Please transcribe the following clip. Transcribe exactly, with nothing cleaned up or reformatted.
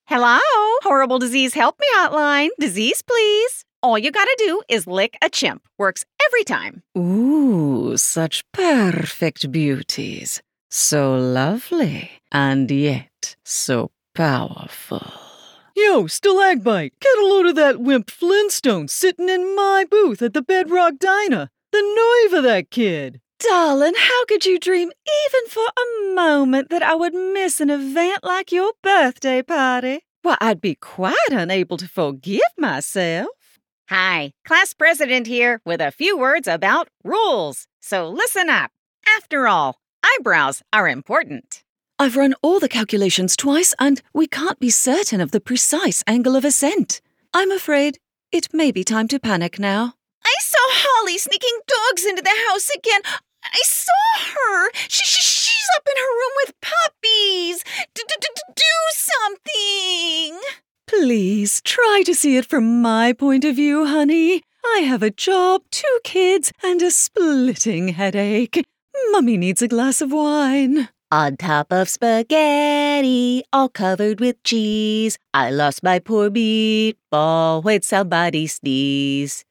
Hello, Horrible Disease Help Me Hotline. Disease, please. All you gotta do is lick a chimp. Works every time. Ooh, such perfect beauties. So lovely, and yet so powerful. Yo, Stalagbite, get a load of that wimp Flintstone sitting in my booth at the Bedrock Diner. The nerve of that kid. Darling, how could you dream even for a moment that I would miss an event like your birthday party? Why, I'd be quite unable to forgive myself. Hi, class president here with a few words about rules. So listen up. After all, eyebrows are important. I've run all the calculations twice, and we can't be certain of the precise angle of ascent. I'm afraid it may be time to panic now. I saw Holly sneaking dogs into the house again. I saw her. She, she, she's up in her room with puppies. Do something. Please, try to see it from my point of view, honey. I have a job, two kids, and a splitting headache. Mummy needs a glass of wine. On top of spaghetti, all covered with cheese, I lost my poor meatball when somebody sneezed.